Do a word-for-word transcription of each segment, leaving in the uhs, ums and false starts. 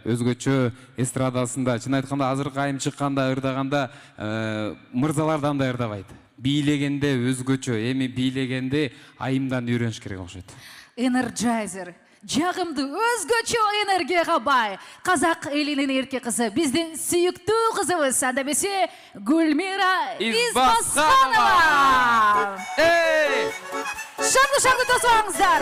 өзгөчө эстрадасында, чын айтканда азыркы айым чыкканда, ырдаганда мырзалардан да ырдабайт. Бийлегенде өзгөчө, эми бийлегенде айымдан үйрөнүш керек окшойт. Energizer. Жағымды өзгөчө энергияга бай. Казак элинин эрке кызы, биздин сүйүктүү кызыбыз, анда эмесе Гүлмира Избасханова. Эй! Шаңды-шаңды тосуңуздар.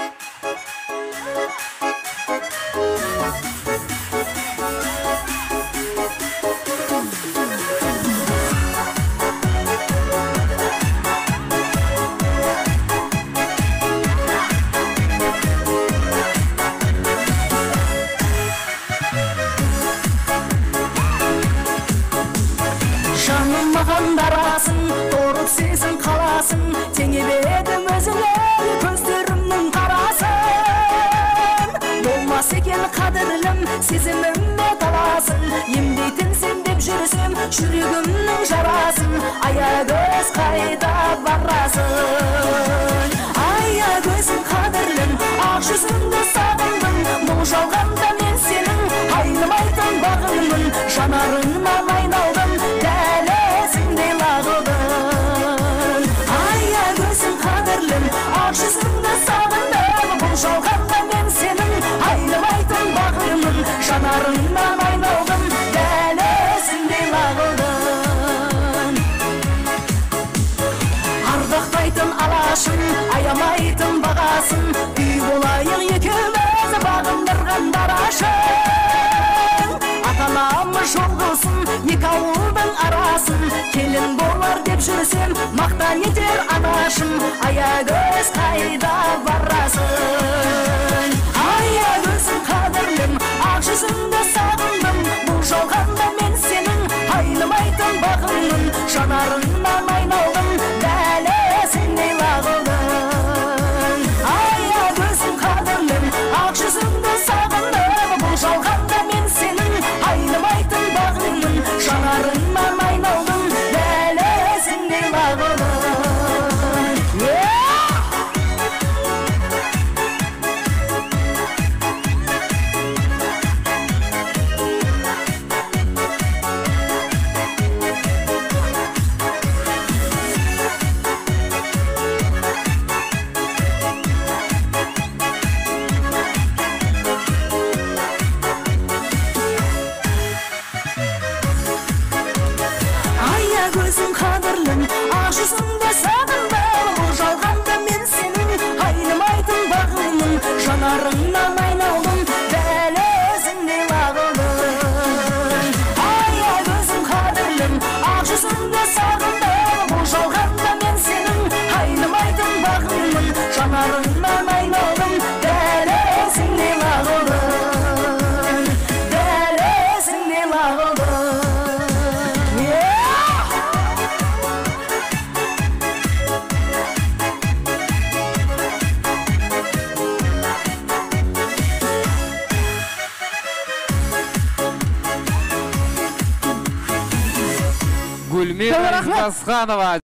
Дарасын, торып сезін қаласын, теңебедім өзіңе көздерімнің қарасын. Болмас екен қадірлім, сезімімді таласын, емдейтін сен деп жүрсем, жүрегімнің жарасын. Аягөз қайда барасың? Аягөзім қадірлім, ақ жүзіңді сағындым, бұл жалғанда мен сенің айнымайтын бағыңмын, жанарыңнан айналдым, дәлізіңдей лағылдың. Аягөзім қадірлім, ақ жүзіңді сағындым, бұл жалғанда мен сенің айнымайтын бағыңмын, жанарыңнан айналдым, дәлізіңдей лағылдың. Ардақтайтын алашын, аямайтын бағасын, үй болайық екеуміз бағындырған дарашын. Атанамыз жолғылсын, екі ауылдың арасын, келін болар деп жүрсем, мақтан етер анашым. Аягөз қайда барасың? Аягөзім қадірлім, ақ жүзіңді сағындым, бұл жалғанда мен сенің айнымайтын бағыңмын, жанарыңнан айналдым, дәлізіңдей лағылдың. Аягөзім қадірлім, ақ жүзіңді сағындым, бұл жалғанда мен сенің айнымайтын бағыңмын, жанарыңнан айналдым, дәлізіңдей лағылдың. Аягөзім қадірлім, ақ жүзіңді сағындым, бұл жалғанда мен сенің айнымайтын бағыңмын, жанарыңнан айналдым, дәлізіңдей лағылдың. Аягөзім қадірлім, ақ жүзіңді сағындым, бұл жалғанда мен сенің айнымайтын бағыңмын, жанарыңнан айналдым, дәлізіңдей лағылдың, дәлізіңдей лағылдың. Гүлмира Избасханова.